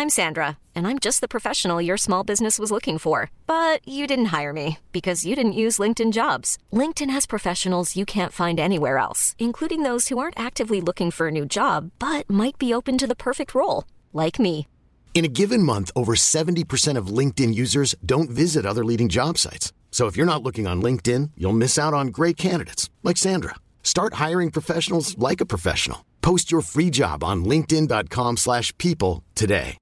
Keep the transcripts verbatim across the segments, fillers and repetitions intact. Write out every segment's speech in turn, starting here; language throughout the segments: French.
I'm Sandra, and I'm just the professional your small business was looking for. But you didn't hire me because you didn't use LinkedIn Jobs. LinkedIn has professionals you can't find anywhere else, including those who aren't actively looking for a new job, but might be open to the perfect role, like me. In a given month, over seventy percent of LinkedIn users don't visit other leading job sites. So if you're not looking on LinkedIn, you'll miss out on great candidates like Sandra. Start hiring professionals like a professional. Post your free job on linkedin.com slash people today.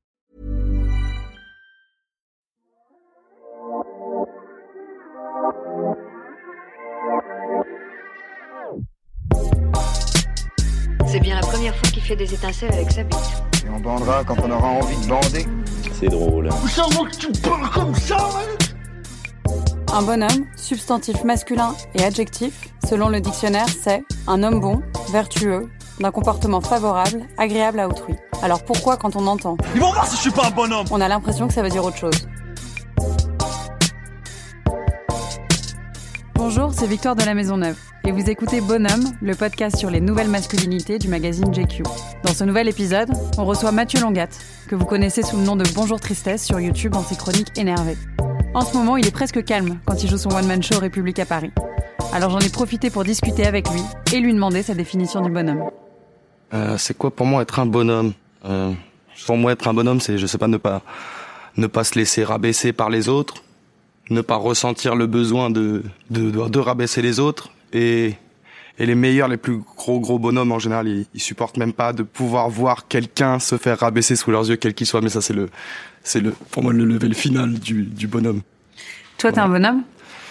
C'est bien la première fois qu'il fait des étincelles avec sa bite. Et on bandera quand on aura envie de bander. C'est drôle. C'est moi que tu parles comme ça, mec. Un bonhomme, substantif masculin et adjectif, selon le dictionnaire, c'est un homme bon, vertueux, d'un comportement favorable, agréable à autrui. Alors pourquoi, quand on entend Ils vont voir si je suis pas un bonhomme, on a l'impression que ça veut dire autre chose? Bonjour, c'est Victoire de la Maisonneuve et vous écoutez Bonhomme, le podcast sur les nouvelles masculinités du magazine J Q. Dans ce nouvel épisode, on reçoit Mathieu Longat, que vous connaissez sous le nom de Bonjour Tristesse sur YouTube dans ses chroniques énervées. En ce moment, il est presque calme quand il joue son one-man show République à Paris. Alors j'en ai profité pour discuter avec lui et lui demander sa définition du bonhomme. Euh, c'est quoi pour moi être un bonhomme euh, Pour moi être un bonhomme, c'est, je sais pas, ne pas ne pas se laisser rabaisser par les autres, ne pas ressentir le besoin de de, de, de rabaisser les autres, et et les meilleurs, les plus gros gros bonhommes en général, ils, ils supportent même pas de pouvoir voir quelqu'un se faire rabaisser sous leurs yeux, quel qu'il soit. Mais ça, c'est le c'est le pour moi le level final du du bonhomme. Toi, t'es un bonhomme ?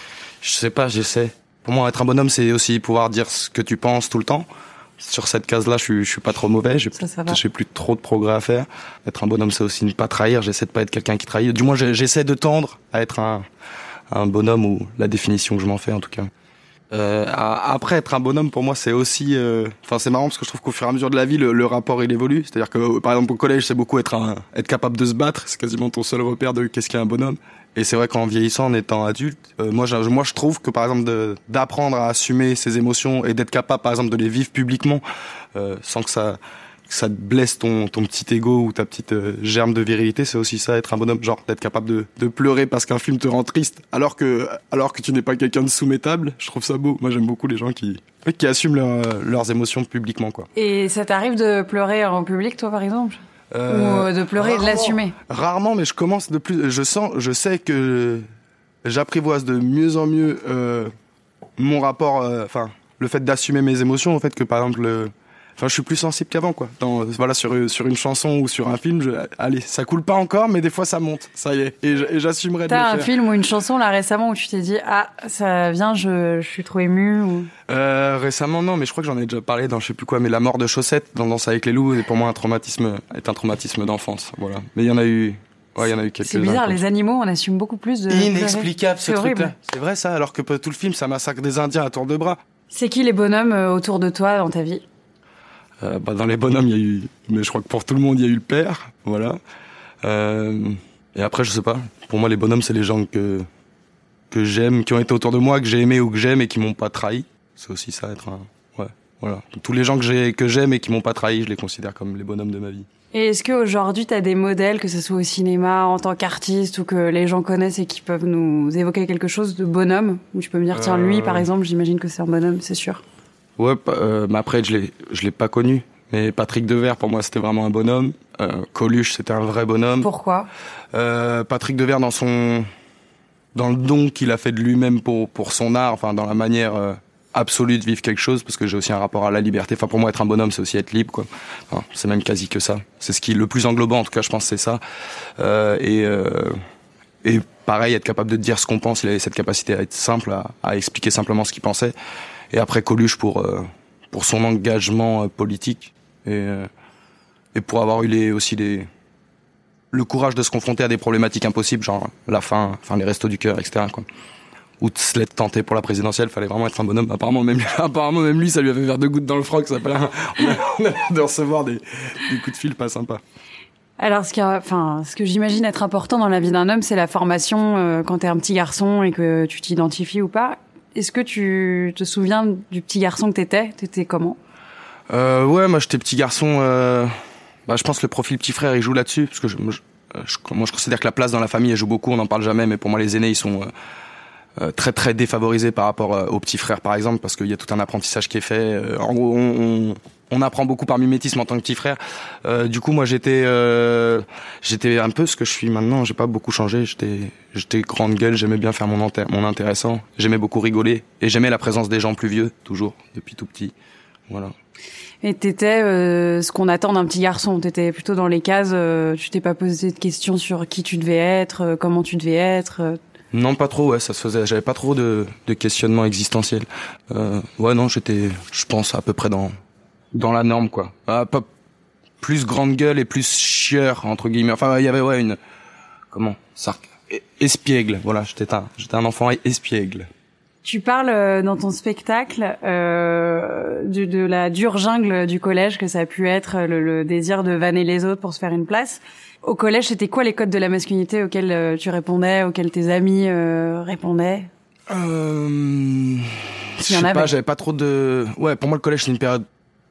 Je sais pas, j'essaie. Pour moi, être un bonhomme, c'est aussi pouvoir dire ce que tu penses tout le temps. Sur cette case-là, je suis, je suis pas trop mauvais. J'ai, ça, ça va. j'ai plus trop de progrès à faire. Être un bonhomme, c'est aussi ne pas trahir. J'essaie de pas être quelqu'un qui trahit. Du moins, j'essaie de tendre à être un, un bonhomme, ou la définition que je m'en fais, en tout cas. Euh, après, être un bonhomme, pour moi, c'est aussi... Euh, enfin, c'est marrant parce que je trouve qu'au fur et à mesure de la vie, le, le rapport, il évolue. C'est-à-dire que, par exemple, au collège, c'est beaucoup être, un, être capable de se battre. C'est quasiment ton seul repère de qu'est-ce qu'est un bonhomme. Et c'est vrai qu'en vieillissant, en étant adulte, euh, moi, je, moi, je trouve que, par exemple, de, d'apprendre à assumer ses émotions et d'être capable, par exemple, de les vivre publiquement, euh, sans que ça, que ça te blesse ton, ton petit ego ou ta petite euh, germe de virilité, c'est aussi ça, être un bonhomme, genre d'être capable de, de pleurer parce qu'un film te rend triste, alors que, alors que tu n'es pas quelqu'un de soumettable. Je trouve ça beau. Moi, j'aime beaucoup les gens qui, qui assument leur, leurs émotions publiquement, quoi. Et ça t'arrive de pleurer en public, toi, par exemple ? Euh, Ou de pleurer rarement, et de l'assumer. Rarement, mais je commence de plus. Je sens, je sais que j'apprivoise de mieux en mieux euh, mon rapport, enfin, euh, le fait d'assumer mes émotions, au fait que par exemple, euh, enfin, je suis plus sensible qu'avant, quoi. Dans, voilà, sur sur une chanson ou sur un film, je, allez, ça coule pas encore, mais des fois ça monte. Ça y est, et, et j'assumerai de le faire. T'as un film ou une chanson là récemment où tu t'es dit ah ça vient, je, je suis trop ému ou... Euh, récemment, non, mais je crois que j'en ai déjà parlé dans je sais plus quoi, mais La mort de Chaussette, dans Danse avec les loups, est pour moi un traumatisme, est un traumatisme d'enfance, voilà. Mais il y en a eu, ouais, il y en a eu quelques-uns. C'est bizarre, les animaux, on assume beaucoup plus de... Inexplicable, ce c'est truc-là. horrible. C'est vrai, ça, alors que tout le film, ça massacre des Indiens à tour de bras. C'est qui les bonhommes euh, autour de toi dans ta vie ? Euh, bah, dans les bonhommes, il y a eu, mais je crois que pour tout le monde, il y a eu le père, voilà. Euh, et après, je sais pas. Pour moi, les bonhommes, c'est les gens que, que j'aime, qui ont été autour de moi, que j'ai aimé ou que j'aime et qui m'ont pas trahi. C'est aussi ça, être un... Ouais, voilà. Tous les gens que j'ai, que j'aime et qui m'ont pas trahi, je les considère comme les bonhommes de ma vie. Et est-ce qu'aujourd'hui, t'as des modèles, que ce soit au cinéma, en tant qu'artiste, ou que les gens connaissent et qui peuvent nous évoquer quelque chose de bonhomme, où tu peux me dire, tiens, lui, Euh... par exemple, j'imagine que c'est un bonhomme, c'est sûr. Ouais, euh, mais après, je l'ai, je l'ai pas connu. Mais Patrick Devers, pour moi, c'était vraiment un bonhomme. Euh, Coluche, c'était un vrai bonhomme. Pourquoi ? euh, Patrick Devers, dans son... dans le don qu'il a fait de lui-même pour, pour son art, enfin, dans la manière... Euh, absolue de vivre quelque chose, parce que j'ai aussi un rapport à la liberté. Enfin, pour moi, être un bonhomme, c'est aussi être libre, quoi. Enfin, c'est même quasi que ça. C'est ce qui est le plus englobant, en tout cas, je pense, c'est ça. Euh, et, euh, et pareil, être capable de dire ce qu'on pense. Il avait cette capacité à être simple, à, à expliquer simplement ce qu'il pensait. Et après, Coluche pour euh, pour son engagement euh, politique et euh, et pour avoir eu les aussi les le courage de se confronter à des problématiques impossibles, genre la faim, enfin les restos du cœur, et cetera, quoi. Ou de se l'être tenté pour la présidentielle, fallait vraiment être un bonhomme. Apparemment même, apparemment même lui, ça lui avait fait deux gouttes dans le froc. Ça on a, on a de recevoir des, des coups de fil pas sympas. Alors, ce qui a, enfin, ce que j'imagine être important dans la vie d'un homme, c'est la formation euh, quand t'es un petit garçon et que tu t'identifies ou pas. Est-ce que tu te souviens du petit garçon que t'étais ? T'étais comment ? euh, Ouais, moi j'étais petit garçon. Euh... Bah, je pense que le profil petit frère, il joue là-dessus, parce que je, je, je, moi, je considère que la place dans la famille, elle joue beaucoup. On n'en parle jamais, mais pour moi, les aînés, ils sont euh, euh, très très défavorisés par rapport euh, aux petits frères, par exemple, parce qu'il y a tout un apprentissage qui est fait. Euh, en gros, on, on, on apprend beaucoup par mimétisme en tant que petit frère. Euh, du coup, moi, j'étais, euh, j'étais un peu ce que je suis maintenant. J'ai pas beaucoup changé. J'étais, j'étais grande gueule. J'aimais bien faire mon, inter- mon intéressant. J'aimais beaucoup rigoler et j'aimais la présence des gens plus vieux, toujours depuis tout petit. Voilà. Et t'étais euh, ce qu'on attend d'un petit garçon. T'étais plutôt dans les cases. Euh, tu t'es pas posé de questions sur qui tu devais être, euh, comment tu devais être. Euh... Non, pas trop. Ouais, ça se faisait. J'avais pas trop de, de questionnements existentiels. Euh, ouais, non, j'étais, je pense à peu près dans dans la norme, quoi. Ah, pas plus grande gueule et plus chieur entre guillemets. Enfin, il y avait ouais une comment sarc espiègle. Voilà, j'étais un j'étais un enfant espiègle. Tu parles euh, dans ton spectacle euh, de, de la dure jungle du collège, que ça a pu être le, le désir de vanner les autres pour se faire une place. Au collège, c'était quoi les codes de la masculinité auxquels euh, tu répondais, auxquels tes amis euh, répondaient? Euh... Je sais pas, j'avais pas trop de... Ouais, pour moi, le collège, c'est une période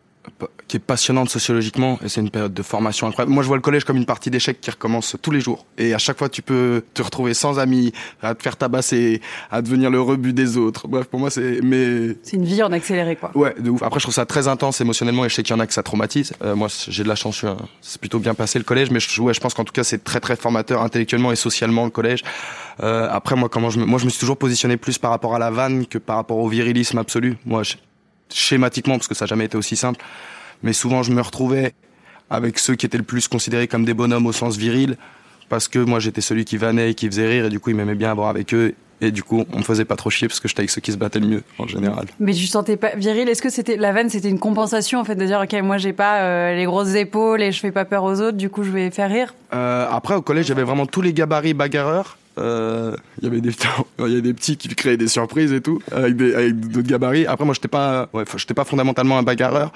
qui est passionnante sociologiquement et c'est une période de formation incroyable. Moi, je vois le collège comme une partie d'échecs qui recommence tous les jours. Et à chaque fois, tu peux te retrouver sans amis, à te faire tabasser, à devenir le rebut des autres. Bref, pour moi, c'est... Mais... C'est une vie en accéléré, quoi. Ouais, de ouf. Après, je trouve ça très intense émotionnellement et je sais qu'il y en a que ça traumatise. Euh, moi, j'ai de la chance, c'est plutôt bien passé le collège, mais je, ouais, je pense qu'en tout cas, c'est très très formateur intellectuellement et socialement le collège. Euh, après, moi, comment je me... moi, je me suis toujours positionné plus par rapport à la vanne que par rapport au virilisme absolu. Moi, je... schématiquement, parce que ça n'a jamais été aussi simple, mais souvent je me retrouvais avec ceux qui étaient le plus considérés comme des bonhommes au sens viril, parce que moi j'étais celui qui vannait et qui faisait rire, et du coup ils m'aimaient bien avoir avec eux, et du coup on me faisait pas trop chier parce que j'étais avec ceux qui se battaient le mieux en général. Mais tu te sentais pas viril? Est-ce que c'était la vanne, c'était une compensation en fait de dire ok, moi j'ai pas euh, les grosses épaules et je fais pas peur aux autres, du coup je vais faire rire? euh, Après au collège j'avais vraiment tous les gabarits bagarreurs. Il euh, y avait des il y a des petits qui créaient des surprises et tout avec des avec d'autres gabarits. Après moi j'étais pas ouais j'étais pas fondamentalement un bagarreur.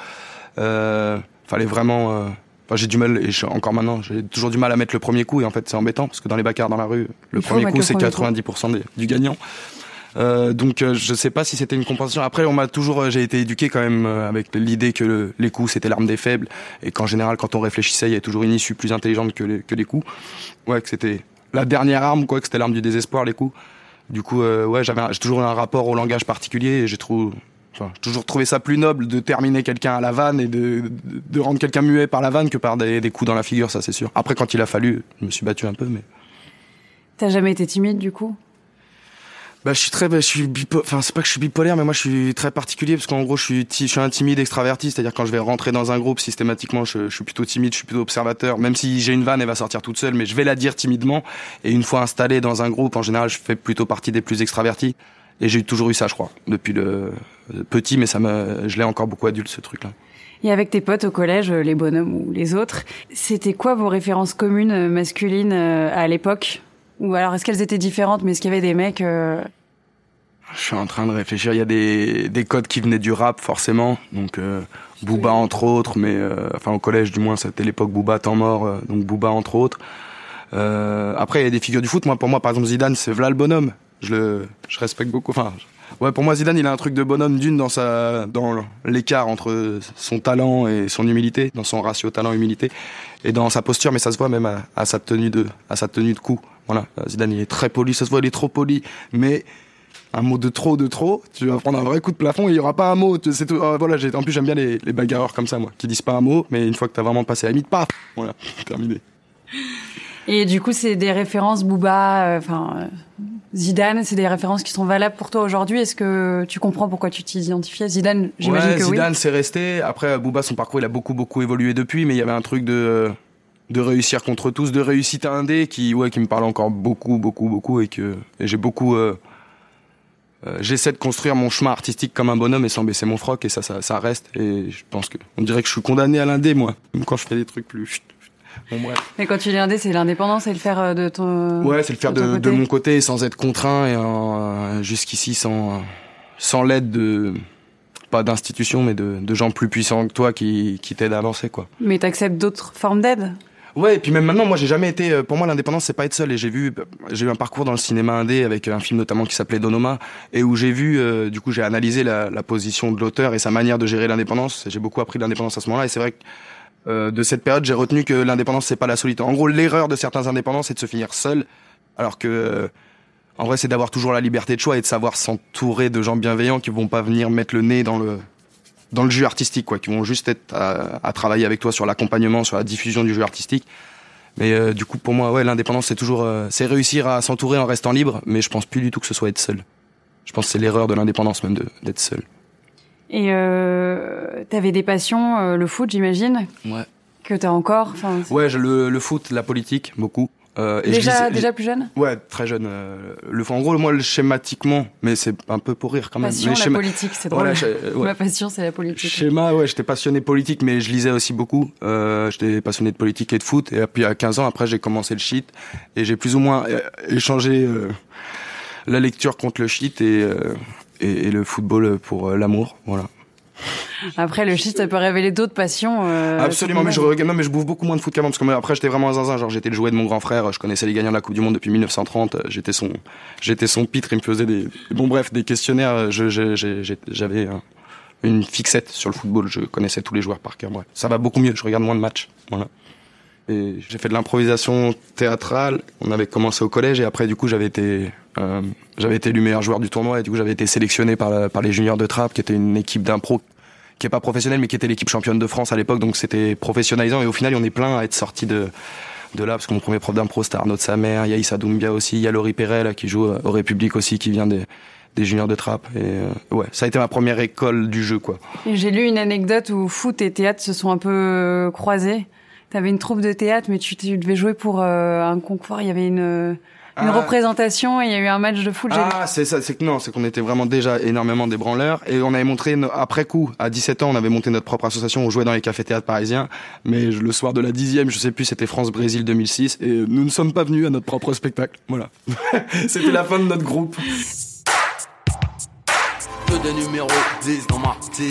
Euh, fallait vraiment euh, enfin j'ai du mal et je, encore maintenant j'ai toujours du mal à mettre le premier coup, et en fait c'est embêtant parce que dans les bagarres dans la rue le premier coup le c'est quatre-vingt-dix pour cent des, du gagnant. Euh, donc euh, je sais pas si c'était une compensation. Après on m'a toujours euh, j'ai été éduqué quand même euh, avec l'idée que le, les coups c'était l'arme des faibles, et qu'en général quand on réfléchissait il y avait toujours une issue plus intelligente que les que les coups. Ouais, que c'était la dernière arme, quoi, que c'était l'arme du désespoir, les coups. Du coup, euh, ouais, j'avais, un, j'ai toujours eu un rapport au langage particulier, et j'ai trouvé, enfin, j'ai toujours trouvé ça plus noble de terminer quelqu'un à la vanne et de, de, de rendre quelqu'un muet par la vanne que par des, des coups dans la figure, ça c'est sûr. Après, quand il a fallu, je me suis battu un peu, mais. T'as jamais été timide, du coup? Bah, je suis très, bah, je suis bipo... enfin, c'est pas que je suis bipolaire, mais moi, je suis très particulier, parce qu'en gros, je suis, ti... je suis un timide extraverti, c'est-à-dire quand je vais rentrer dans un groupe, systématiquement, je, je suis plutôt timide, je suis plutôt observateur, même si j'ai une vanne, elle va sortir toute seule, mais je vais la dire timidement, et une fois installé dans un groupe, en général, je fais plutôt partie des plus extravertis, et j'ai toujours eu ça, je crois, depuis le petit, mais ça me, je l'ai encore beaucoup adulte, ce truc-là. Et avec tes potes au collège, les bonhommes ou les autres, c'était quoi vos références communes masculines à l'époque? Ou alors, est-ce qu'elles étaient différentes, mais est-ce qu'il y avait des mecs... Euh... Je suis en train de réfléchir. Il y a des, des codes qui venaient du rap, forcément. Donc, euh, Booba, entre autres. Mais, euh, enfin, au collège, du moins, c'était l'époque Booba, temps mort. Euh, donc, Booba, entre autres. Euh, après, il y a des figures du foot. Moi, pour moi, par exemple, Zidane, c'est v'là le bonhomme. Je le, je respecte beaucoup. Enfin, ouais, pour moi, Zidane, il a un truc de bonhomme d'une dans sa, dans l'écart entre son talent et son humilité, dans son ratio talent-humilité, et dans sa posture, mais ça se voit même à, à sa tenue de, à sa tenue de coup. Voilà. Zidane, il est très poli. Ça se voit, il est trop poli. Mais, un mot de trop, de trop, tu vas prendre un vrai coup de plafond et il y aura pas un mot. C'est tout. Euh, voilà, j'ai, en plus, j'aime bien les, les bagarreurs comme ça, moi, qui disent pas un mot, mais une fois que t'as vraiment passé la limite, paf, voilà, terminé. Et du coup, c'est des références Booba, enfin euh, Zidane, c'est des références qui sont valables pour toi aujourd'hui. Est-ce que tu comprends pourquoi tu t'identifiais? Zidane, j'imagine ouais, que Zidane, oui. Zidane, c'est resté. Après, Booba, son parcours, il a beaucoup, beaucoup évolué depuis, mais il y avait un truc de de réussir contre tous, de réussite à un dé qui, ouais, qui me parle encore beaucoup, beaucoup, beaucoup, et que et j'ai beaucoup. Euh, Euh, j'essaie de construire mon chemin artistique comme un bonhomme et sans baisser mon froc, et ça, ça, ça reste. Et je pense que on dirait que je suis condamné à l'indé, moi, même quand je fais des trucs plus. Bon, bref. Mais quand tu dis indé, c'est l'indépendance et le faire de ton. Ouais, c'est le faire de, de, de mon côté sans être contraint, et euh, jusqu'ici sans sans l'aide de pas d'institutions, mais de, de gens plus puissants que toi qui qui t'aident à avancer, quoi. Mais t'acceptes d'autres formes d'aide? Ouais, et puis même maintenant, moi, j'ai jamais été. Pour moi, l'indépendance, c'est pas être seul. Et j'ai vu, j'ai eu un parcours dans le cinéma indé avec un film notamment qui s'appelait Donoma, et où j'ai vu, euh, du coup, j'ai analysé la, la position de l'auteur et sa manière de gérer l'indépendance. J'ai beaucoup appris de l'indépendance à ce moment-là, et c'est vrai que euh, de cette période, j'ai retenu que l'indépendance c'est pas la solitude. En gros, l'erreur de certains indépendants, c'est de se finir seul, alors que euh, en vrai, c'est d'avoir toujours la liberté de choix et de savoir s'entourer de gens bienveillants qui vont pas venir mettre le nez dans le dans le jus artistique, quoi, qui vont juste être à, à travailler avec toi sur l'accompagnement, sur la diffusion du jeu artistique. Mais euh, du coup, pour moi, ouais, l'indépendance, c'est toujours, euh, c'est réussir à s'entourer en restant libre. Mais je pense plus du tout que ce soit être seul. Je pense que c'est l'erreur de l'indépendance même de, d'être seul. Et euh, t'avais des passions, euh, le foot, j'imagine. Ouais. Que t'as encore. Enfin. Ouais, le, le foot, la politique, beaucoup. Euh, et déjà, je lisais, déjà plus jeune. Ouais, très jeune. Euh, le, en gros, moi, le, schématiquement, mais c'est un peu pour rire quand même. Passion, mais la schéma... politique, c'est drôle. Voilà, ouais. Ma passion, c'est la politique. Schéma, ouais, j'étais passionné de politique, mais je lisais aussi beaucoup. Euh, j'étais passionné de politique et de foot. Et puis à quinze ans, après, j'ai commencé le shit et j'ai plus ou moins euh, échangé euh, la lecture contre le shit et, euh, et, et le football pour euh, l'amour. Voilà. Après, le shit, ça peut révéler d'autres passions. Euh, Absolument, mais je regarde, non, mais je bouffe beaucoup moins de foot qu'avant, parce que moi, après, j'étais vraiment un zinzin. Genre, j'étais le jouet de mon grand frère, je connaissais les gagnants de la Coupe du Monde depuis mille neuf cent trente, j'étais son, j'étais son pitre, il me faisait des, bon, bref, des questionnaires, je, je, je, j'avais une fixette sur le football, je connaissais tous les joueurs par cœur, bref. Ça va beaucoup mieux, je regarde moins de matchs, voilà. Et j'ai fait de l'improvisation théâtrale, on avait commencé au collège, et après, du coup, j'avais été, euh, j'avais été élu meilleur joueur du tournoi, et du coup, j'avais été sélectionné par, la, par les juniors de Trappes, qui était une équipe d'impro qui est pas professionnelle, mais qui était l'équipe championne de France à l'époque, donc c'était professionnalisant, et au final, on est plein à être sorti de, de là, parce que mon premier prof d'impro, c'était Arnaud de sa mère, il y a Issa Doumbia aussi, il y a Laurie Perret, là, qui joue au République aussi, qui vient des, des juniors de Trappes, et euh, ouais, ça a été ma première école du jeu, quoi. Et j'ai lu une anecdote où foot et théâtre se sont un peu croisés. T'avais une troupe de théâtre, mais tu, tu devais jouer pour euh, un concours, il y avait une... Une ah. représentation et il y a eu un match de foot. Ah, c'est ça, c'est que non, c'est qu'on était vraiment déjà énormément des branleurs et on avait montré, après coup, à dix-sept ans, on avait monté notre propre association, on jouait dans les cafés-théâtres parisiens, mais le soir de la dixième, je sais plus, c'était France-Brésil deux mille six et nous ne sommes pas venus à notre propre spectacle. Voilà. C'était la fin de notre groupe. Que des numéros dix dans ma team.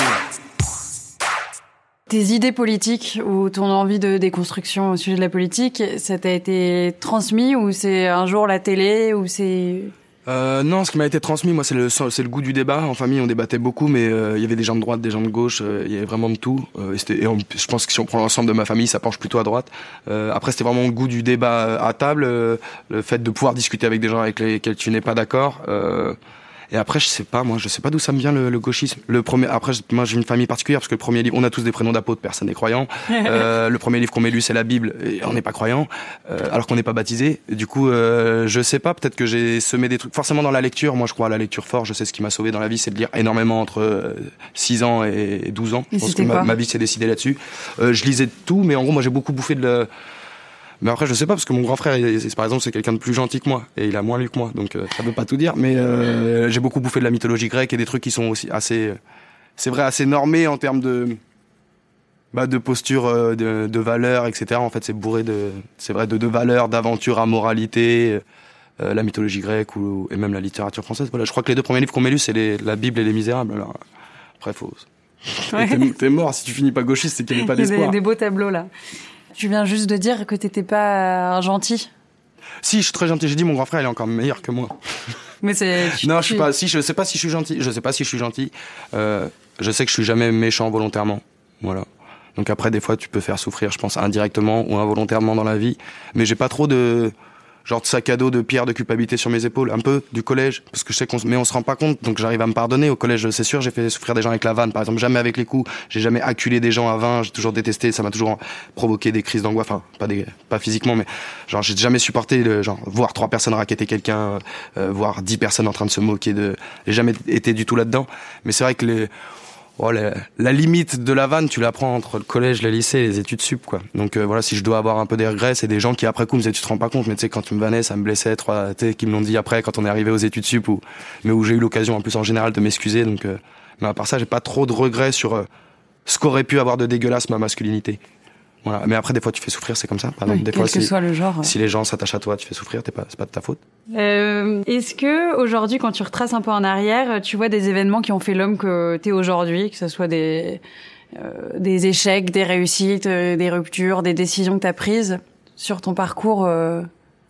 Tes idées politiques ou ton envie de déconstruction au sujet de la politique, ça t'a été transmis ou c'est un jour la télé ou c'est... Euh, non, ce qui m'a été transmis, moi, c'est le, c'est le goût du débat. En famille, on débattait beaucoup, mais euh, il y avait des gens de droite, des gens de gauche, euh, il y avait vraiment de tout. Euh, et, c'était, et on, je pense que si on prend l'ensemble de ma famille, ça penche plutôt à droite. Euh, après, c'était vraiment le goût du débat à table, euh, le fait de pouvoir discuter avec des gens avec lesquels tu n'es pas d'accord. Euh, Et après, je sais pas, moi, je sais pas d'où ça me vient le, le gauchisme. Le premier, après, moi, j'ai une famille particulière parce que le premier livre, on a tous des prénoms d'apôtres, personne n'est croyant. Euh, le premier livre qu'on m'a lu, c'est la Bible, et on n'est pas croyant, euh, alors qu'on n'est pas baptisé. Et du coup, euh, je sais pas, peut-être que j'ai semé des trucs. Forcément, dans la lecture, moi, je crois à la lecture fort. Je sais ce qui m'a sauvé dans la vie, c'est de lire énormément entre six ans et douze ans. Et je pense que ma, ma vie s'est décidée là-dessus. Euh, je lisais de tout, mais en gros, moi, j'ai beaucoup bouffé de la... Mais après, je sais pas, parce que mon grand frère, il, par exemple, c'est quelqu'un de plus gentil que moi, et il a moins lu que moi, donc euh, ça veut pas tout dire, mais euh, j'ai beaucoup bouffé de la mythologie grecque et des trucs qui sont aussi assez, c'est vrai, assez normés en termes de, bah, de posture, euh, de, de valeurs, et cetera. En fait, c'est bourré de, c'est vrai, de, de valeurs, d'aventure, à moralité, euh, la mythologie grecque ou, et même la littérature française. Voilà, je crois que les deux premiers livres qu'on m'a lus, c'est les, la Bible et les Misérables. Alors, après, faut, ouais. t'es, t'es mort, si tu finis pas gauchiste, c'est qu'il n'y a pas d'espoir. Il y a des, des beaux tableaux, là. Tu viens juste de dire que t'étais pas gentil. Si, je suis très gentil. J'ai dit mon grand frère, il est encore meilleur que moi. Mais c'est. Tu, non, tu... je suis pas. Si, je sais pas si je suis gentil. Je sais pas si je suis gentil. Euh, je sais que je suis jamais méchant volontairement. Voilà. Donc après, des fois, tu peux faire souffrir, je pense, indirectement ou involontairement dans la vie. Mais j'ai pas trop de genre de sac à dos de pierre de culpabilité sur mes épaules, un peu du collège, parce que je sais qu'on, mais on se rend pas compte. Donc j'arrive à me pardonner. Au collège, c'est sûr, j'ai fait souffrir des gens avec la vanne, par exemple, jamais avec les coups. J'ai jamais acculé des gens à vingt. J'ai toujours détesté. Ça m'a toujours provoqué des crises d'angoisse. Enfin, pas des, pas physiquement, mais genre j'ai jamais supporté le genre voir trois personnes racketter quelqu'un, euh, voir dix personnes en train de se moquer de. J'ai jamais été du tout là-dedans. Mais c'est vrai que les Oh, la, la limite de la vanne, tu l'apprends entre le collège, le lycée et les études sup, quoi. Donc euh, voilà, si je dois avoir un peu des regrets, c'est des gens qui après coup me disaient tu te rends pas compte, mais tu sais quand tu me vannais, ça me blessait, trois, tu sais, qui me l'ont dit après quand on est arrivé aux études sup, ou mais où j'ai eu l'occasion en plus en général de m'excuser. Donc, euh, mais à part ça, j'ai pas trop de regrets sur euh, ce qu'aurait pu avoir de dégueulasse ma masculinité. Voilà. Mais après, des fois, tu fais souffrir, c'est comme ça. Par exemple, oui, des quel fois, que si, soit le genre. si les gens s'attachent à toi, tu fais souffrir, t'es pas, c'est pas de ta faute. Euh, est-ce que aujourd'hui, quand tu retraces un peu en arrière, tu vois des événements qui ont fait l'homme que t'es aujourd'hui, que ce soit des euh, des échecs, des réussites, euh, des ruptures, des décisions que t'as prises sur ton parcours euh...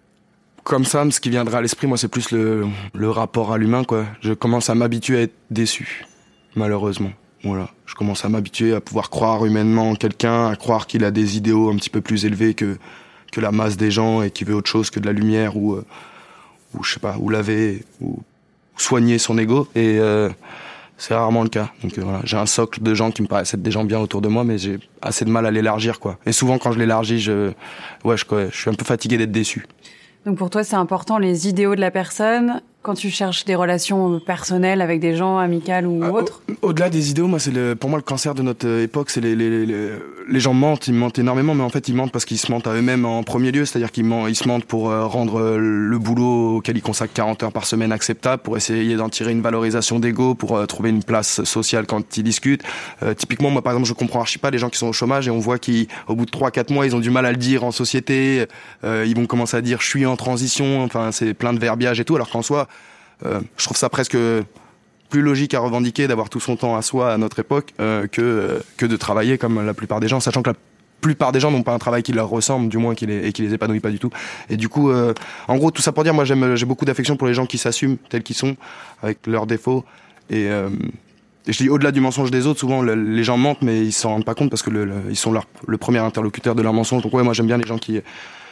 Comme ça, ce qui viendra à l'esprit, moi, c'est plus le le rapport à l'humain, quoi. Je commence à m'habituer à être déçu, malheureusement. Voilà, je commence à m'habituer à pouvoir croire humainement en quelqu'un, à croire qu'il a des idéaux un petit peu plus élevés que que la masse des gens et qu'il veut autre chose que de la lumière ou euh, ou je sais pas, ou laver ou soigner son ego. Et euh, c'est rarement le cas. Donc euh, voilà, j'ai un socle de gens qui me paraissent être des gens bien autour de moi, mais j'ai assez de mal à l'élargir, quoi. Et souvent, quand je l'élargis, je, ouais, je, je suis un peu fatigué d'être déçu. Donc pour toi, c'est important les idéaux de la personne quand tu cherches des relations personnelles avec des gens, amicales ou euh, autres. Au, au-delà des idéaux, moi, c'est le, pour moi le cancer de notre époque, c'est les, les, les, les gens mentent, ils mentent énormément, mais en fait ils mentent parce qu'ils se mentent à eux-mêmes en premier lieu, c'est-à-dire qu'ils mentent, ils se mentent pour euh, rendre le boulot auquel ils consacrent quarante heures par semaine acceptable, pour essayer d'en tirer une valorisation d'ego, pour euh, trouver une place sociale quand ils discutent. Euh, typiquement, moi par exemple, je comprends archi pas les gens qui sont au chômage et on voit qu'au bout de trois quatre mois, ils ont du mal à le dire en société, euh, ils vont commencer à dire je suis en transition, enfin c'est plein de verbiage et tout, alors qu'en soi, Euh, je trouve ça presque plus logique à revendiquer d'avoir tout son temps à soi à notre époque euh, que euh, que de travailler comme la plupart des gens, sachant que la plupart des gens n'ont pas un travail qui leur ressemble, du moins qui les et qui les épanouit pas du tout. Et du coup, euh, en gros, tout ça pour dire, moi j'aime, j'ai beaucoup d'affection pour les gens qui s'assument tels qu'ils sont, avec leurs défauts. Et, euh, et je dis au-delà du mensonge des autres, souvent le, les gens mentent, mais ils s'en rendent pas compte parce que le, le, ils sont leur, le premier interlocuteur de leur mensonge. Donc ouais, moi j'aime bien les gens qui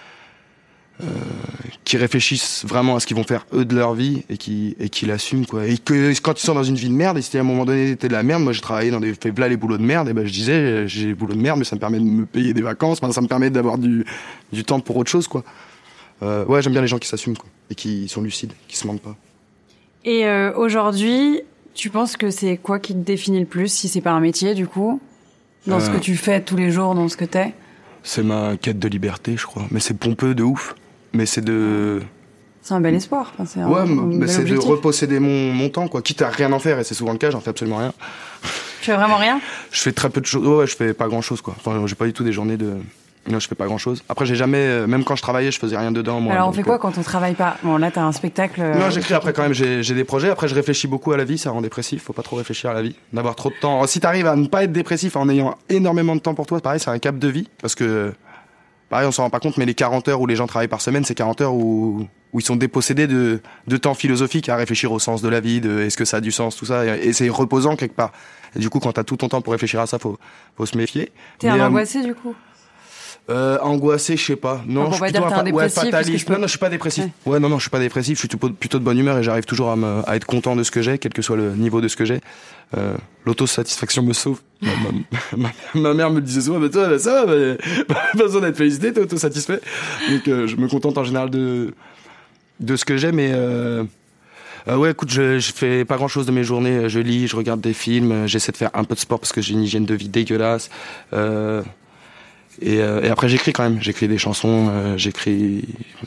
Euh, qui réfléchissent vraiment à ce qu'ils vont faire eux de leur vie et qui et qui l'assument, quoi. Et que quand ils sont dans une vie de merde, et si à un moment donné t'es de la merde, moi j'ai travaillé dans des fait là les boulots de merde, et ben je disais j'ai des boulots de merde, mais ça me permet de me payer des vacances, enfin, ça me permet d'avoir du du temps pour autre chose, quoi. Euh, ouais, j'aime bien les gens qui s'assument, quoi, et qui sont lucides, qui se mentent pas. Et euh, aujourd'hui, tu penses que c'est quoi qui te définit le plus, si c'est pas un métier du coup, dans euh, ce que tu fais tous les jours, dans ce que t'es? C'est ma quête de liberté, je crois. Mais c'est pompeux de ouf. Mais c'est de... C'est un bel espoir. Enfin, c'est un, ouais, un mais c'est objectif. de reposséder mon, mon temps, quoi. Quitte à rien en faire, et c'est souvent le cas, j'en fais absolument rien. Tu fais vraiment rien? Je fais très peu de choses. Ouais, je fais pas grand chose, quoi. Enfin, j'ai pas du tout des journées de... Non, je fais pas grand chose. Après, j'ai jamais, même quand je travaillais, je faisais rien dedans, moi. Alors, donc, on fait quoi euh... quand on travaille pas? Bon, là, t'as un spectacle. Non, j'écris après quand même, j'ai, j'ai des projets. Après, je réfléchis beaucoup à la vie, ça rend dépressif. Faut pas trop réfléchir à la vie. D'avoir trop de temps. Alors, si t'arrives à ne pas être dépressif en ayant énormément de temps pour toi, pareil, c'est un cap de vie. Parce que, pareil, on s'en rend pas compte, mais les quarante heures où les gens travaillent par semaine, c'est quarante heures où, où ils sont dépossédés de, de temps philosophique à réfléchir au sens de la vie, de est-ce que ça a du sens, tout ça. Et, et c'est reposant quelque part. Et du coup, quand t'as tout ton temps pour réfléchir à ça, faut, faut se méfier. T'es mais, un euh, angoissé, du coup? Euh, angoissé, je sais pas. Non, enfin, je suis dire plutôt un un fa- ouais, fataliste. Non, non, je suis pas dépressif. Ouais. ouais, non, non, je suis pas dépressif. Je suis plutôt, plutôt de bonne humeur et j'arrive toujours à, me, à être content de ce que j'ai, quel que soit le niveau de ce que j'ai. Euh, l'autosatisfaction me sauve. ma, ma, ma, ma mère me disait souvent, mais toi, ça va, mais pas besoin d'être félicité, t'es autosatisfait. Donc, euh, je me contente en général de, de ce que j'ai, mais, euh, Euh, ouais, écoute, je, je fais pas grand chose de mes journées. Je lis, je regarde des films, j'essaie de faire un peu de sport parce que j'ai une hygiène de vie dégueulasse. Euh, et, euh, et après, j'écris quand même. J'écris des chansons, euh, j'écris,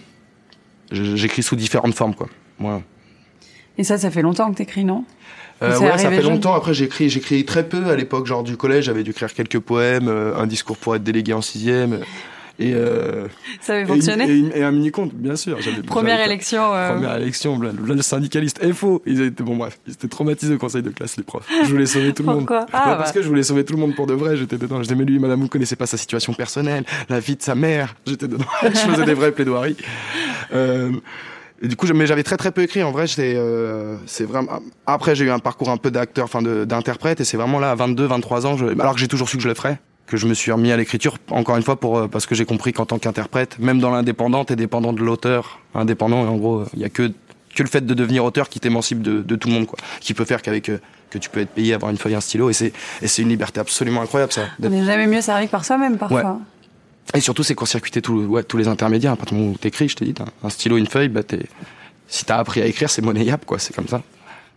j'écris sous différentes formes, quoi. Voilà. Et ça, ça fait longtemps que t'écris, non? Euh, ouais, ça fait jeune. longtemps. Après, j'écris, j'écris très peu à l'époque, genre du collège. J'avais dû écrire quelques poèmes, euh, un discours pour être délégué en sixième. Et euh, ça avait fonctionné. Et, et, et un mini-compte, bien sûr. J'avais, première j'avais, élection. Euh... Première élection. Là, le syndicaliste F O. Ils étaient bon, bref, ils étaient traumatisés au conseil de classe, les profs. Je voulais sauver tout le monde. Pourquoi? Ah, ouais, bah. Parce que je voulais sauver tout le monde pour de vrai. J'étais dedans. Je disais, mais lui, madame, vous connaissez pas sa situation personnelle, la vie de sa mère. J'étais dedans. Je faisais des vraies plaidoiries. Euh, Et du coup, mais j'avais très très peu écrit. En vrai, j'étais, euh, c'est vraiment. Après, j'ai eu un parcours un peu d'acteur, enfin de, d'interprète, et c'est vraiment là, à vingt-deux, vingt-trois ans, je... alors que j'ai toujours su que je le ferais, que je me suis remis à l'écriture. Encore une fois, pour parce que j'ai compris qu'en tant qu'interprète, même dans l'indépendant, t'es dépendant de l'auteur indépendant. Et en gros, il y a que que le fait de devenir auteur qui t'émancipe de, de tout le monde, quoi. Qui peut faire qu'avec euh, que tu peux être payé, avoir une feuille, un stylo, et c'est et c'est une liberté absolument incroyable, ça. On n'est jamais mieux servi que par soi-même, parfois. Ouais. Et surtout, c'est court-circuiter tout, ouais, tous les intermédiaires. À partir du moment où t'écris, je t'ai dit, un stylo, une feuille, bah t'es, si t'as appris à écrire, c'est monnayable, quoi. C'est comme ça.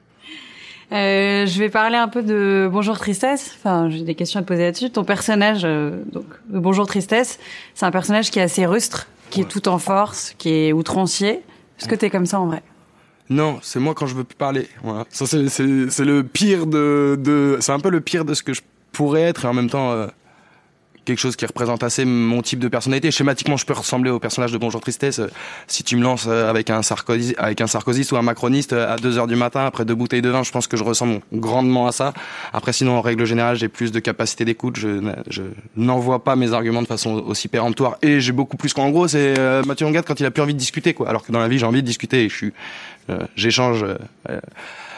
Euh, je vais parler un peu de Bonjour Tristesse. Enfin, j'ai des questions à te poser là-dessus. Ton personnage, euh, donc, de Bonjour Tristesse, c'est un personnage qui est assez rustre, qui ouais. est tout en force, qui est outrancier. Est-ce que t'es comme ça en vrai? Non, c'est moi quand je veux plus parler. Voilà. Ça, c'est, c'est, c'est le pire de, de, c'est un peu le pire de ce que je pourrais être, et en même temps, euh, quelque chose qui représente assez mon type de personnalité. Schématiquement, je peux ressembler au personnage de Bonjour Tristesse. Si tu me lances avec un Sarkozy, avec un sarkozyste ou un macroniste à deux heures du matin après deux bouteilles de vin, je pense que je ressemble grandement à ça. Après, sinon, en règle générale, j'ai plus de capacité d'écoute. Je, je n'envoie pas mes arguments de façon aussi péremptoire, et j'ai beaucoup plus qu'en gros, c'est euh, Mathieu Longat quand il a plus envie de discuter, quoi. Alors que dans la vie, j'ai envie de discuter et je suis, euh, j'échange. Euh,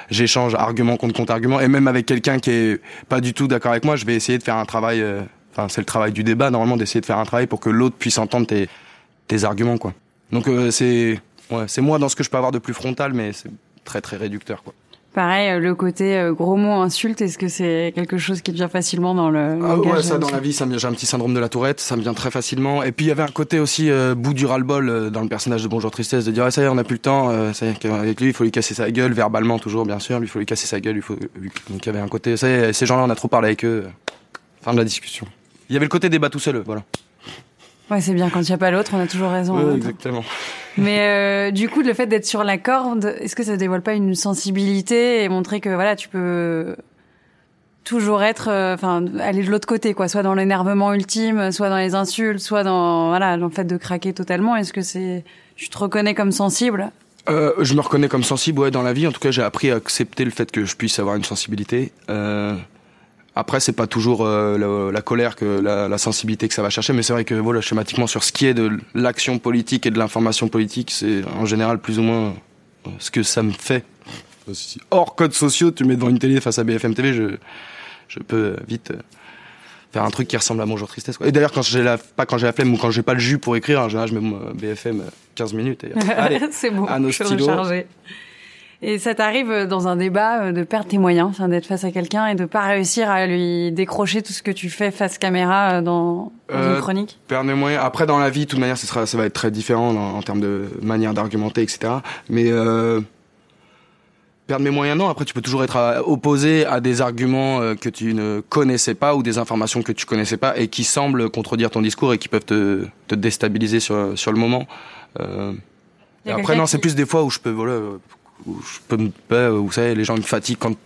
j'échange argument contre contre-argument, et même avec quelqu'un qui est pas du tout d'accord avec moi, je vais essayer de faire un travail, enfin, euh, c'est le travail du débat, normalement, d'essayer de faire un travail pour que l'autre puisse entendre tes, tes arguments, quoi. Donc, euh, c'est, ouais, c'est moi dans ce que je peux avoir de plus frontal, mais c'est très, très réducteur, quoi. Pareil, le côté euh, gros mots, insulte, est-ce que c'est quelque chose qui te vient facilement dans le ah, langage? Ouais, ça, dans la vie, ça me, j'ai un petit syndrome de la Tourette, ça me vient très facilement. Et puis, il y avait un côté aussi euh, bout du ral-bol euh, dans le personnage de Bonjour Tristesse, de dire ah, ça y est, on n'a plus le temps, euh, ça y est, avec lui, il faut lui casser sa gueule, verbalement toujours, bien sûr, lui, il faut lui casser sa gueule, il faut... Donc, il y avait un côté, ça y est, ces gens-là, on a trop parlé avec eux, fin de la discussion. Il y avait le côté débat tout seul, voilà. Ouais, c'est bien, quand il n'y a pas l'autre, on a toujours raison. Ouais, hein, exactement. Mais euh, du coup, le fait d'être sur la corde, est-ce que ça dévoile pas une sensibilité et montrer que voilà, tu peux toujours être, enfin, euh, aller de l'autre côté, quoi, soit dans l'énervement ultime, soit dans les insultes, soit dans voilà, dans le fait de craquer totalement. Est-ce que c'est, tu te reconnais comme sensible? Euh, je me reconnais comme sensible, ouais, dans la vie. En tout cas, j'ai appris à accepter le fait que je puisse avoir une sensibilité. Euh... Après, c'est pas toujours euh, la, la colère que la, la sensibilité que ça va chercher, mais c'est vrai que voilà, schématiquement sur ce qui est de l'action politique et de l'information politique, c'est en général plus ou moins ce que ça me fait. Hors codes sociaux, tu mets devant une télé face à B F M T V, je je peux vite faire un truc qui ressemble à Bonjour Tristesse, quoi. Et d'ailleurs, quand j'ai la pas quand j'ai la flemme ou quand j'ai pas le jus pour écrire, en général, je mets B F M quinze minutes. Et, allez, c'est bon. À nos je peux stylos. recharger. Et ça t'arrive dans un débat de perdre tes moyens, enfin, d'être face à quelqu'un et de pas réussir à lui décrocher tout ce que tu fais face caméra dans, dans euh, une chronique? Perdre mes moyens. Après, dans la vie, de toute manière, ça sera, ça va être très différent en, en termes de manière d'argumenter, et cetera. Mais euh, perdre mes moyens, non. Après, tu peux toujours être à, opposé à des arguments euh, que tu ne connaissais pas ou des informations que tu connaissais pas et qui semblent contredire ton discours et qui peuvent te, te déstabiliser sur, sur le moment. Euh, et après, non, qui... c'est plus des fois où je peux, voilà, où je peux me, bah, vous savez, les gens me fatiguent quand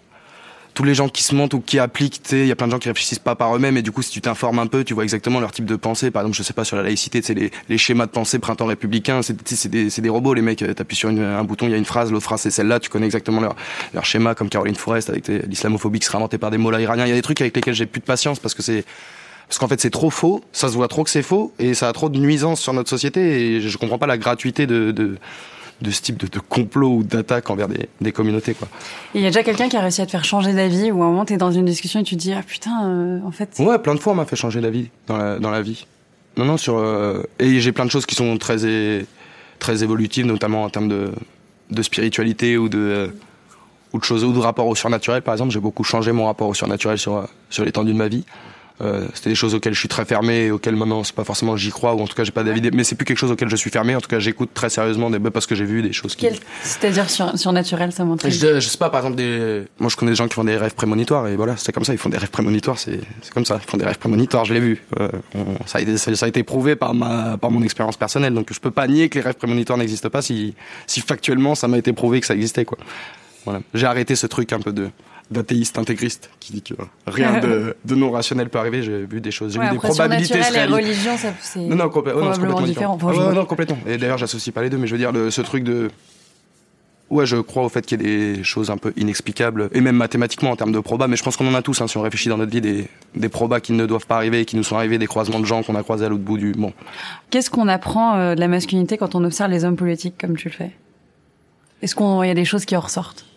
tous les gens qui se montent ou qui appliquent, tu sais, il y a plein de gens qui réfléchissent pas par eux-mêmes et du coup, si tu t'informes un peu, tu vois exactement leur type de pensée. Par exemple, je sais pas, sur la laïcité, tu sais, les, les schémas de pensée printemps républicain, c'est, c'est des, c'est des robots, les mecs, t'appuies sur une, un bouton, il y a une phrase, l'autre phrase c'est celle-là, tu connais exactement leur, leur schéma, comme Caroline Fourest avec les, l'islamophobie qui sera inventée par des mollahs iraniens. Il y a des trucs avec lesquels j'ai plus de patience parce que c'est, parce qu'en fait, c'est trop faux, ça se voit trop que c'est faux et ça a trop de nuisances sur notre société et je comprends pas la gratuité de, de, de ce type de, de complot ou d'attaque envers des, des communautés, quoi. Il y a déjà quelqu'un qui a réussi à te faire changer d'avis ou à un moment t'es dans une discussion et tu te dis ah putain euh, en fait. Ouais, plein de fois on m'a fait changer d'avis dans la dans la vie. Non non sur euh, et j'ai plein de choses qui sont très é, très évolutives, notamment en termes de de spiritualité ou de euh, ou de choses ou de rapport au surnaturel par exemple. J'ai beaucoup changé mon rapport au surnaturel sur sur l'étendue de ma vie. Euh, c'était des choses auxquelles je suis très fermé et auxquelles maintenant c'est pas forcément j'y crois ou en tout cas j'ai pas d'avis, mais c'est plus quelque chose auquel je suis fermé. En tout cas j'écoute très sérieusement des, parce que j'ai vu des choses qui... Quel... c'est-à-dire sur, surnaturel, ça m'intrigue. Je, je sais pas, par exemple des, moi je connais des gens qui font des rêves prémonitoires et voilà, c'est comme ça, ils font des rêves prémonitoires, c'est c'est comme ça, ils font des rêves prémonitoires, je l'ai vu. Euh, on, ça a été ça a été prouvé par ma par mon expérience personnelle, donc je peux pas nier que les rêves prémonitoires n'existent pas si si factuellement ça m'a été prouvé que ça existait, quoi. Voilà, j'ai arrêté ce truc un peu de d'athéiste intégriste qui dit que rien de, de non rationnel peut arriver. J'ai vu des choses, j'ai ouais, vu des probabilités se réaliser. Et religion, ça, c'est non, non, complè- probablement non, c'est complètement différent. différent. Ah, ouais, non, complètement. Et d'ailleurs, j'associe pas les deux, mais je veux dire, le, ce truc de... Ouais, je crois au fait qu'il y ait des choses un peu inexplicables, et même mathématiquement en termes de probas, mais je pense qu'on en a tous, hein, si on réfléchit dans notre vie, des, des probas qui ne doivent pas arriver, et qui nous sont arrivés, des croisements de gens qu'on a croisés à l'autre bout du... Bon. Qu'est-ce qu'on apprend euh, de la masculinité quand on observe les hommes politiques comme tu le fais? Est-ce qu'il y a des choses qui en ressortent?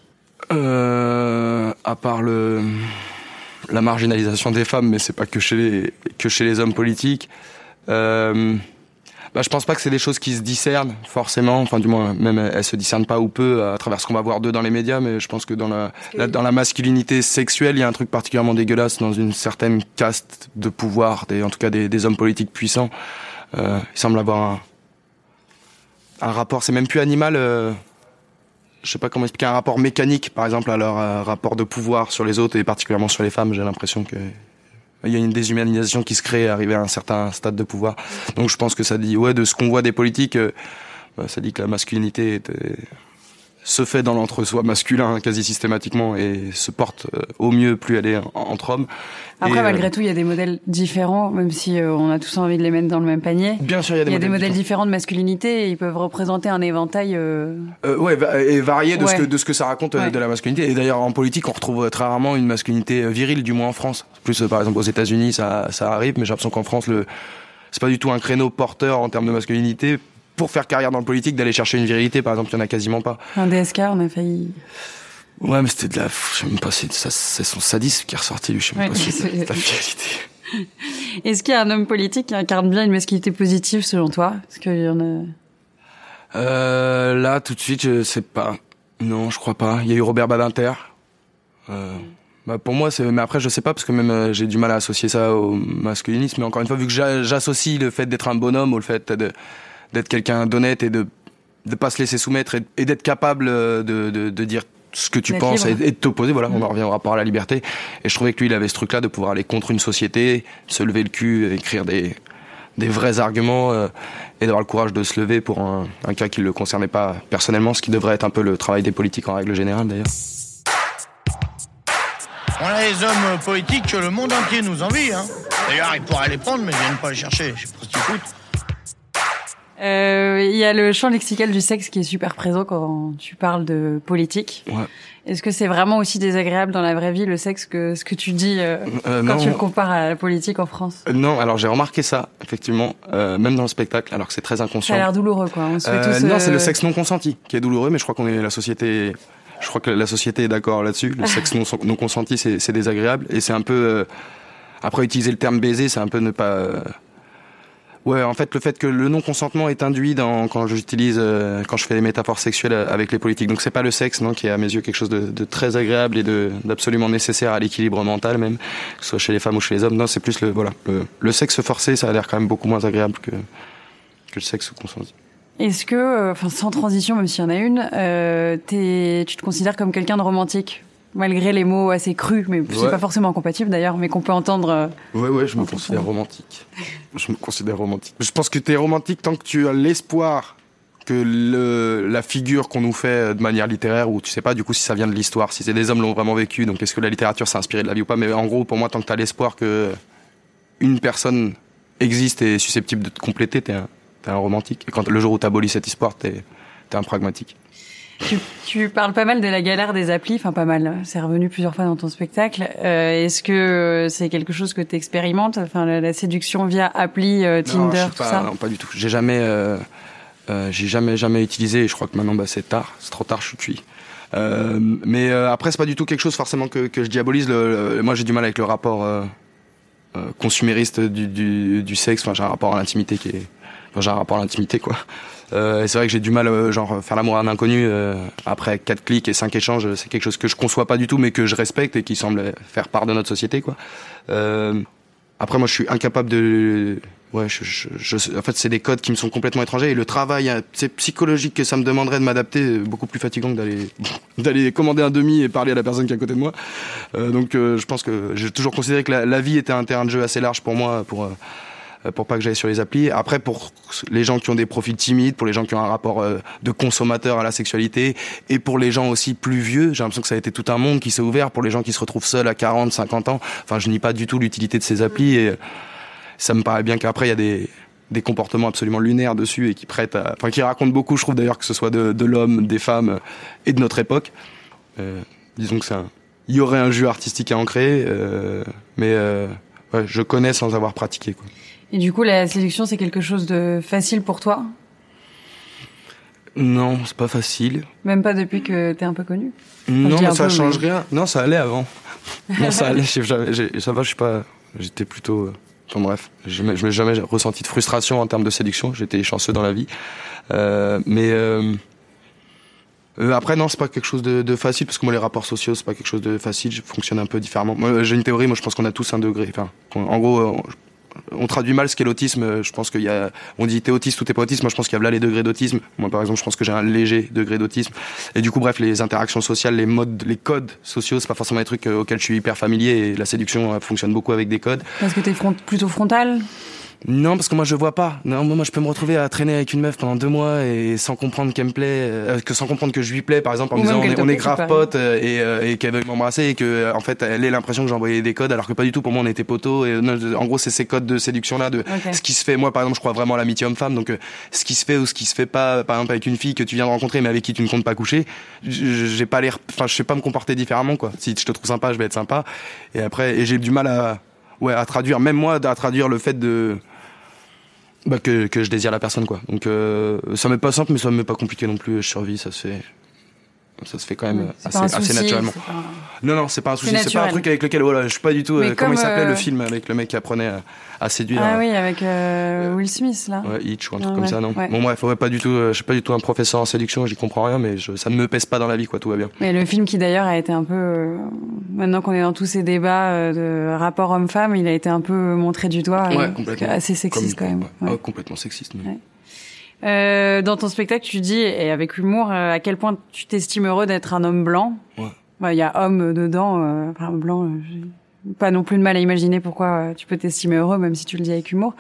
Euh, à part le, la marginalisation des femmes, mais c'est pas que chez les, que chez les hommes politiques. Euh, bah, je pense pas que c'est des choses qui se discernent, forcément. Enfin, du moins, même elles se discernent pas ou peu à travers ce qu'on va voir d'eux dans les médias, mais je pense que dans la, la, dans la masculinité sexuelle, il y a un truc particulièrement dégueulasse dans une certaine caste de pouvoir, des, en tout cas des, des hommes politiques puissants. Euh, il semble avoir un, un rapport, c'est même plus animal, euh, je sais pas comment expliquer, un rapport mécanique, par exemple, à leur euh, rapport de pouvoir sur les autres et particulièrement sur les femmes. J'ai l'impression que il y a une déshumanisation qui se crée arrivé à un certain stade de pouvoir. Donc je pense que ça dit, ouais, de ce qu'on voit des politiques, euh, bah, ça dit que la masculinité est, euh, se fait dans l'entre-soi masculin quasi systématiquement et se porte euh, au mieux plus elle est en, entre hommes. Après, et, malgré euh, tout, il y a des modèles différents, même si euh, on a tous envie de les mettre dans le même panier. Bien sûr, il y a des, il y a modèles, des modèles différents. différents de masculinité et ils peuvent représenter un éventail. Euh... Euh, ouais, et varié de ouais. ce que de ce que ça raconte ouais. de la masculinité. Et d'ailleurs, en politique, on retrouve très rarement une masculinité virile, du moins en France. Plus, par exemple, aux États-Unis, ça ça arrive, mais j'ai l'impression qu'en France, le c'est pas du tout un créneau porteur en termes de masculinité. Pour faire carrière dans le politique, d'aller chercher une virilité, par exemple, il y en a quasiment pas. Un D S K, on a failli. Ouais, mais c'était de la, je sais même pas, c'est, ça, c'est son sadisme qui est ressorti, lui, je sais même ouais, pas si c'est c'est de la fidélité. Est-ce qu'il y a un homme politique qui incarne bien une masculinité positive, selon toi? Est-ce qu'il y en a... Euh, là, tout de suite, je sais pas. Non, je crois pas. Il y a eu Robert Badinter. Euh, bah, pour moi, c'est, mais après, je sais pas, parce que même, euh, j'ai du mal à associer ça au masculinisme, mais encore une fois, vu que j'a, j'associe le fait d'être un bonhomme au fait de, d'être quelqu'un d'honnête et de, de pas se laisser soumettre et, et d'être capable de, de, de dire ce que tu d'être penses et, libre. et de t'opposer, voilà, Mmh. on en revient au rapport à la liberté. Et je trouvais que lui, il avait ce truc-là de pouvoir aller contre une société, se lever le cul, écrire des, des vrais arguments, euh, et d'avoir le courage de se lever pour un, un cas qui le concernait pas personnellement, ce qui devrait être un peu le travail des politiques en règle générale, d'ailleurs. On a les hommes politiques que le monde entier nous envie, hein. D'ailleurs, ils pourraient les prendre, mais ils viennent pas les chercher. Je sais pas si tu écoutes. Euh, il y a le champ lexical du sexe qui est super présent quand tu parles de politique. Ouais. Est-ce que c'est vraiment aussi désagréable dans la vraie vie, le sexe, que ce que tu dis euh, Euh, quand non. tu le compares à la politique en France? Euh, Non, alors j'ai remarqué ça, effectivement, euh, même dans le spectacle, alors que c'est très Ça inconscient. a l'air douloureux, quoi. On se fait Euh, tous, non, euh, c'est le sexe non consenti qui est douloureux, mais je crois qu'on est la société. Je crois que la société est d'accord là-dessus. Le sexe non, non consenti, c'est, c'est désagréable, et c'est un peu. Euh, après, utiliser le terme baiser, c'est un peu ne pas. Euh, ouais, en fait, le fait que le non consentement est induit dans quand j'utilise, euh, quand je fais des métaphores sexuelles avec les politiques. Donc c'est pas le sexe, non, qui est à mes yeux quelque chose de, de très agréable et de d'absolument nécessaire à l'équilibre mental, même que ce soit chez les femmes ou chez les hommes. Non, c'est plus le voilà, le, le sexe forcé, ça a l'air quand même beaucoup moins agréable que que le sexe consenti. Est-ce que, enfin, sans transition, même s'il y en a une, euh, t'es, tu te considères comme quelqu'un de romantique, malgré les mots assez crus, mais c'est Ouais. pas forcément compatible d'ailleurs, mais qu'on peut entendre. euh, Ouais, ouais, je me Entends considère pas. romantique. Je me considère romantique. Je pense que t'es romantique tant que tu as l'espoir que le, la figure qu'on nous fait de manière littéraire, ou tu sais pas du coup si ça vient de l'histoire, si c'est des hommes l'ont vraiment vécu, donc est-ce que la littérature s'est inspirée de la vie ou pas, mais en gros, pour moi, tant que t'as l'espoir que une personne existe et est susceptible de te compléter, t'es un, t'es un romantique. Et quand le jour où t'abolis cette histoire, t'es, t'es un pragmatique. Tu, tu parles pas mal de la galère des applis, enfin pas mal, c'est revenu plusieurs fois dans ton spectacle. Euh, est-ce que c'est quelque chose que tu expérimentes, enfin la, la séduction via appli, euh, Tinder, non, je sais tout pas, ça? non, pas du tout. J'ai jamais, euh, euh, j'ai jamais, jamais utilisé. Et je crois que maintenant, bah, c'est tard, c'est trop tard, je suis cuit. Euh, mais euh, après, c'est pas du tout quelque chose forcément que, que je diabolise. Le, le, moi, j'ai du mal avec le rapport euh, euh, consumériste du, du, du sexe. Enfin, j'ai un rapport à l'intimité qui est, enfin, j'ai un rapport à l'intimité, quoi. Euh, et c'est vrai que j'ai du mal, euh, genre faire l'amour à un inconnu euh, après quatre clics et cinq échanges, c'est quelque chose que je conçois pas du tout, mais que je respecte et qui semble faire part de notre société, quoi. Euh, après, moi, je suis incapable de, ouais, je, je, je, en fait, c'est des codes qui me sont complètement étrangers, et le travail, c'est psychologique que ça me demanderait de m'adapter, beaucoup plus fatigant que d'aller, d'aller commander un demi et parler à la personne qui est à côté de moi. Euh, donc, euh, je pense que j'ai toujours considéré que la, la vie était un terrain de jeu assez large pour moi, pour euh, pour pas que j'aille sur les applis. Après, pour les gens qui ont des profils timides, pour les gens qui ont un rapport euh, de consommateur à la sexualité, et pour les gens aussi plus vieux, j'ai l'impression que ça a été tout un monde qui s'est ouvert pour les gens qui se retrouvent seuls à quarante, cinquante ans. Enfin, je nie pas du tout l'utilité de ces applis, et ça me paraît bien qu'après, il y a des, des comportements absolument lunaires dessus et qui prêtent à, enfin, qui racontent beaucoup, je trouve d'ailleurs, que ce soit de, de l'homme, des femmes et de notre époque. Euh, disons que c'est un, il y aurait un jus artistique à en créer, euh, mais euh, ouais, je connais sans avoir pratiqué, quoi. Et du coup, la séduction, c'est quelque chose de facile pour toi? Non, c'est pas facile. Même pas depuis que t'es un peu connu? Non, dis mais un ça peu, change mais- rien. Non, ça allait avant. Non, ça allait. j'ai- j'ai- ça va, je suis pas. J'étais plutôt. euh, Enfin bref, je n'ai jamais ressenti de frustration en termes de séduction. J'étais chanceux dans la vie. Euh, mais euh, euh, après, non, c'est pas quelque chose de, de facile, parce que moi, les rapports sociaux, c'est pas quelque chose de facile. Je fonctionne un peu différemment. Moi, j'ai une théorie. Moi, je pense qu'on a tous un degré. Enfin, qu'on- en gros. On, on traduit mal ce qu'est l'autisme. Je pense qu'il y a, on dit t'es autiste ou t'es pas autiste. Moi, je pense qu'il y a là les degrés d'autisme. Moi, par exemple, je pense que j'ai un léger degré d'autisme. Et du coup, bref, les interactions sociales, les modes, les codes sociaux, c'est pas forcément des trucs auxquels je suis hyper familier. Et la séduction euh, fonctionne beaucoup avec des codes. Parce que t'es front- plutôt frontal? Non, parce que moi je vois pas. Non, moi, moi je peux me retrouver à traîner avec une meuf pendant deux mois et sans comprendre qu'elle me plaît, euh, que sans comprendre que je lui plais, par exemple, en Ou me disant même on est, qu'elle on te est plaît, grave c'est potes euh, et, euh, et qu'elle veut m'embrasser et que euh, en fait elle ait l'impression que j'ai envoyé des codes, alors que pas du tout. Pour moi on était potos. Et non, en gros c'est ces codes de séduction là, de Ok. ce qui se fait. Moi par exemple je crois vraiment à l'amitié homme-femme, donc euh, ce qui se fait ou ce qui se fait pas, par exemple avec une fille que tu viens de rencontrer mais avec qui tu ne comptes pas coucher, j- j'ai pas l'air, enfin je sais pas me comporter différemment, quoi. Si je te trouve sympa, je vais être sympa. Et après, et j'ai du mal à, ouais, à traduire, même moi, à traduire le fait de Bah que, que je désire la personne, quoi. Donc euh, ça m'est pas simple, mais ça m'est pas compliqué non plus. Je survis, ça se fait Ça se fait quand même oui, assez, assez naturellement. Pas... Non, non, c'est pas un souci. C'est, c'est pas un truc avec lequel, voilà, je suis pas du tout. Euh, comment il s'appelait euh... le film avec le mec qui apprenait à, à séduire. Ah euh, oui, avec euh, Will Smith là. Ouais, Hitch ou un truc ah, comme ouais, ça, non. Ouais. Bon, bref, ouais, pas du tout. Euh, je suis pas du tout un professeur en séduction, j'y comprends rien, mais je, ça ne me pèse pas dans la vie, quoi. Tout va bien. Mais le film qui d'ailleurs a été un peu, euh, maintenant qu'on est dans tous ces débats euh, de rapport homme-femme, il a été un peu montré du doigt. Ouais, euh, complètement. Assez sexiste Comme, quand même. Ouais. Ouais. Oh, complètement sexiste. Mais... Ouais. Euh, dans ton spectacle, tu dis, et avec humour, euh, à quel point tu t'estimes heureux d'être un homme blanc. Ouais. Bah, il y a homme dedans, euh, enfin blanc. Euh, j'ai pas non plus de mal à imaginer pourquoi euh, tu peux t'estimer heureux, même si tu le dis avec humour.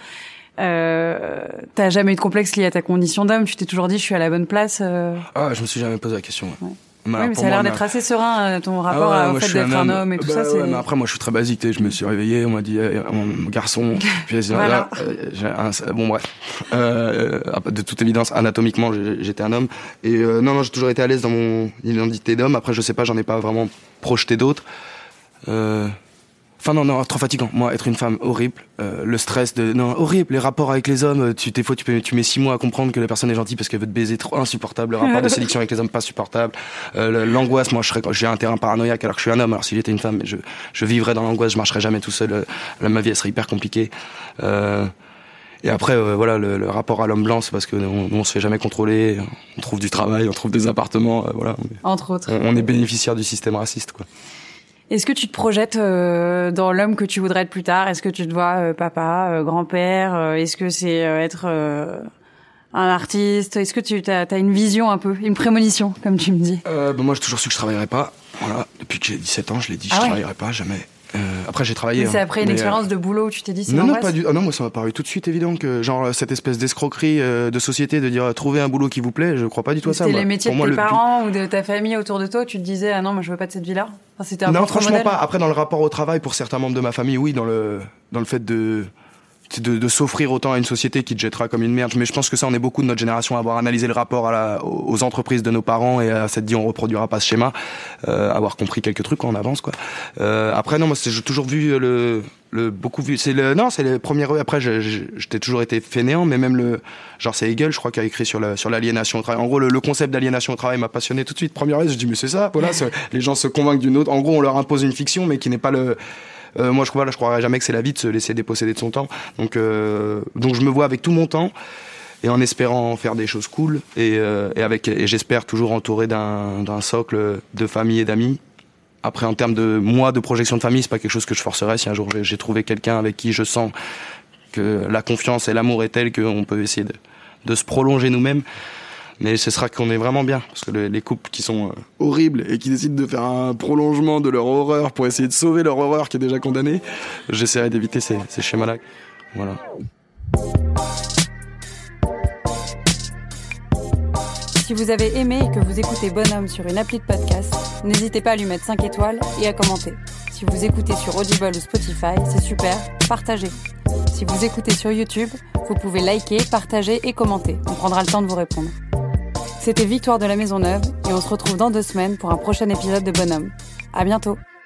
Euh, t'as jamais eu de complexe lié à ta condition d'homme. Tu t'es toujours dit, je suis à la bonne place. Euh... Ah, je me suis jamais posé la question. Ouais. Ouais. Bah, oui, mais ça a l'air d'être assez serein, ton rapport ah ouais, au fait d'être un homme, homme et tout bah, ça. Ouais, c'est... mais après, moi, je suis très basique. Je me suis réveillé, on m'a dit, eh, mon garçon. Puis, voilà. Là, euh, j'ai un, bon, bref. Euh, de toute évidence, anatomiquement, j'étais un homme. Et euh, non, non, j'ai toujours été à l'aise dans mon identité d'homme. Après, je sais pas, j'en ai pas vraiment projeté d'autres. Euh... Enfin non, non, trop fatigant. Moi, être une femme, horrible. Euh, le stress de... Non, horrible. Les rapports avec les hommes, tu, des fois, tu, peux, tu mets six mois à comprendre que la personne est gentille parce qu'elle veut te baiser, trop insupportable. Le rapport de séduction avec les hommes, pas supportable. Euh, l'angoisse, moi, je serais, j'ai un terrain paranoïaque alors que je suis un homme. Alors si j'étais une femme, je, je vivrais dans l'angoisse, je marcherais jamais tout seul. Là, ma vie, elle serait hyper compliquée. Euh... Et après, euh, voilà, le, le rapport à l'homme blanc, c'est parce que on, on se fait jamais contrôler. On trouve du travail, on trouve des appartements, euh, voilà. Entre autres. On, on est bénéficiaire du système raciste, quoi. Est-ce que tu te projettes euh, dans l'homme que tu voudrais être plus tard ? Est-ce que tu te vois euh, papa, euh, grand-père ? euh, Est-ce que c'est euh, être euh, un artiste ? Est-ce que tu as une vision un peu, une prémonition, comme tu me dis ? euh, bah Moi, j'ai toujours su que je travaillerais pas. Voilà. Depuis que j'ai dix-sept ans, je l'ai dit, ah je ouais. travaillerais pas, jamais. Euh, après, j'ai travaillé. Mais c'est après hein, une mais, expérience euh... de boulot où tu t'es dit c'est non, non, l'angoisse. pas du. Ah non, moi, ça m'a paru tout de suite évident que, genre, cette espèce d'escroquerie euh, de société de dire euh, trouver un boulot qui vous plaît, je crois pas du tout à ça. C'était moi. les métiers Pour de moi, tes le parents but... ou de ta famille autour de toi, tu te disais ah non, moi je veux pas de cette vie-là. Enfin, c'était un non, franchement modèle. pas. Après, dans le rapport au travail, pour certains membres de ma famille, oui, dans le dans le fait de. De, de s'offrir autant à une société qui te jettera comme une merde. Mais je pense que ça, on est beaucoup de notre génération à avoir analysé le rapport à la, aux entreprises de nos parents et à s'être dit on reproduira pas ce schéma, euh, avoir compris quelques trucs quand on avance, quoi. Euh, après, non, moi, c'est, j'ai toujours vu le, le beaucoup vu. C'est le, non, c'est les premières. Après, je, je, j'étais toujours été fainéant, mais même le, genre c'est Hegel, je crois, qui a écrit sur la, sur l'aliénation au travail. En gros, le, le concept d'aliénation au travail m'a passionné tout de suite. Première vez, je dis mais c'est ça, voilà, c'est, les gens se convainquent d'une autre. En gros, on leur impose une fiction, mais qui n'est pas le. Euh, moi, je crois, là, je croirais jamais que c'est la vie de se laisser déposséder de son temps. Donc, euh, donc, je me vois avec tout mon temps et en espérant faire des choses cool et, euh, et avec, et j'espère toujours entouré d'un, d'un socle de famille et d'amis. Après, en termes de moi, de projection de famille, c'est pas quelque chose que je forcerais. Si un jour j'ai, j'ai trouvé quelqu'un avec qui je sens que la confiance et l'amour est tel qu'on peut essayer de, de se prolonger nous-mêmes. Mais ce sera qu'on est vraiment bien, parce que le, les couples qui sont euh, horribles et qui décident de faire un prolongement de leur horreur pour essayer de sauver leur horreur qui est déjà condamnée, j'essaierai d'éviter ces, ces schémas-là. Voilà. Si vous avez aimé et que vous écoutez Bonhomme sur une appli de podcast, n'hésitez pas à lui mettre cinq étoiles et à commenter. Si vous écoutez sur Audible ou Spotify, c'est super, partagez. Si vous écoutez sur YouTube, vous pouvez liker, partager et commenter. On prendra le temps de vous répondre. C'était Victoire de la Maisonneuve et on se retrouve dans deux semaines pour un prochain épisode de Bonhomme. À bientôt.